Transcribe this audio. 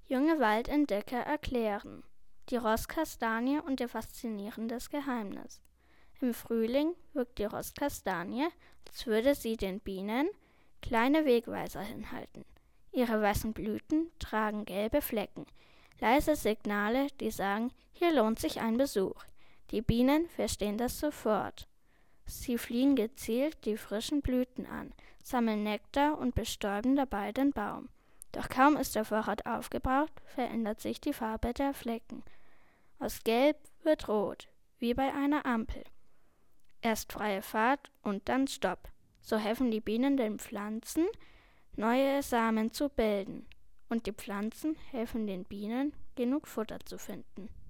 Junge Waldentdecker erklären die Rosskastanie und ihr faszinierendes Geheimnis. Im Frühling wirkt die Rosskastanie, als würde sie den Bienen kleine Wegweiser hinhalten. Ihre weißen Blüten tragen gelbe Flecken, leise Signale, die sagen, hier lohnt sich ein Besuch. Die Bienen verstehen das sofort. Sie fliegen gezielt die frischen Blüten an, sammeln Nektar und bestäuben dabei den Baum. Doch kaum ist der Vorrat aufgebraucht, verändert sich die Farbe der Flecken. Aus Gelb wird Rot, wie bei einer Ampel. Erst freie Fahrt und dann Stopp. So helfen die Bienen den Pflanzen, neue Samen zu bilden. Und die Pflanzen helfen den Bienen, genug Futter zu finden.